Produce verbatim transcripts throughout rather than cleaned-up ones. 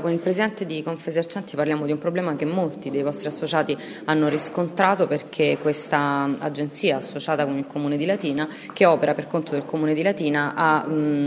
con il presidente di Confesercenti parliamo di un problema che molti dei vostri associati hanno riscontrato, perché questa agenzia associata con il Comune di Latina, che opera per conto del Comune di Latina, ha,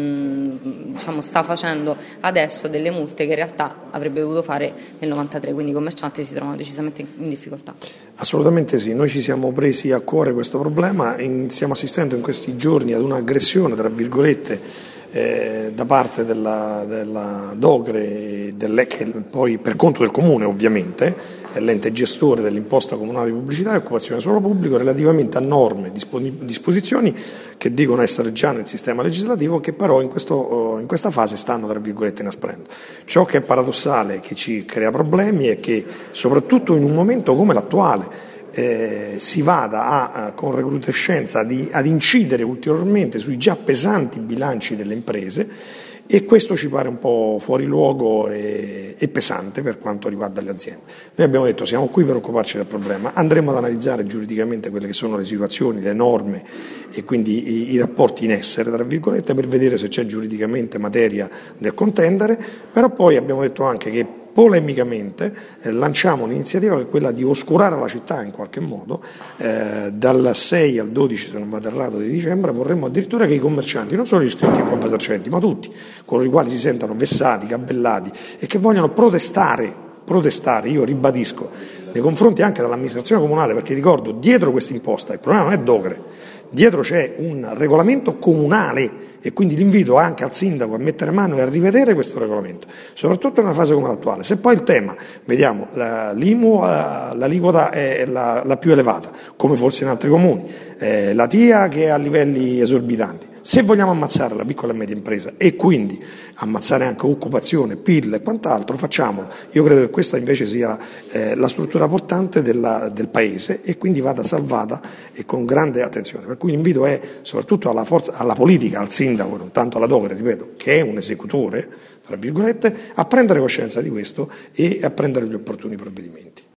mh, diciamo, sta facendo adesso delle multe che in realtà avrebbe dovuto fare nel novantatré, quindi i commercianti si trovano decisamente in difficoltà. Assolutamente sì, noi ci siamo presi a cuore questo problema e stiamo assistendo in questi giorni ad un'aggressione, tra virgolette, Eh, da parte della, della Dogre, delle, che poi per conto del Comune ovviamente, è l'ente gestore dell'imposta comunale di pubblicità e occupazione suolo pubblico, relativamente a norme, disposizioni che dicono essere già nel sistema legislativo, che però in, questo, in questa fase stanno, tra virgolette, inasprendo. Ciò che è paradossale, che ci crea problemi, è che soprattutto in un momento come l'attuale, Eh, si vada a, a, con recrudescenza di, ad incidere ulteriormente sui già pesanti bilanci delle imprese, e questo ci pare un po' fuori luogo e, e pesante per quanto riguarda le aziende. Noi abbiamo detto siamo qui per occuparci del problema, andremo ad analizzare giuridicamente quelle che sono le situazioni, le norme e quindi i, i rapporti in essere, tra virgolette, per vedere se c'è giuridicamente materia del contendere, però poi abbiamo detto anche che polemicamente eh, lanciamo un'iniziativa che è quella di oscurare la città in qualche modo, eh, dal sei al dodici, se non vado errato, di dicembre. Vorremmo addirittura che i commercianti, non solo gli iscritti a Confesercenti, ma tutti coloro i quali si sentano vessati, gabellati e che vogliono protestare, protestare, io ribadisco, nei confronti anche dell'amministrazione comunale, perché ricordo, dietro questa imposta, il problema non è Dogre, dietro c'è un regolamento comunale, e quindi l'invito anche al sindaco a mettere mano e a rivedere questo regolamento, soprattutto in una fase come l'attuale. Se poi il tema, vediamo, la, l'I M U, l'aliquota è la, la più elevata, come forse in altri comuni, eh, la T I A che è a livelli esorbitanti. Se vogliamo ammazzare la piccola e media impresa e quindi ammazzare anche occupazione, P I L e quant'altro, facciamolo. Io credo che questa invece sia eh, la struttura portante della, del Paese, e quindi vada salvata e con grande attenzione. Per cui l'invito è soprattutto alla, forza, alla politica, al sindaco, non tanto alla Dogre, ripeto, che è un esecutore, tra virgolette, a prendere coscienza di questo e a prendere gli opportuni provvedimenti.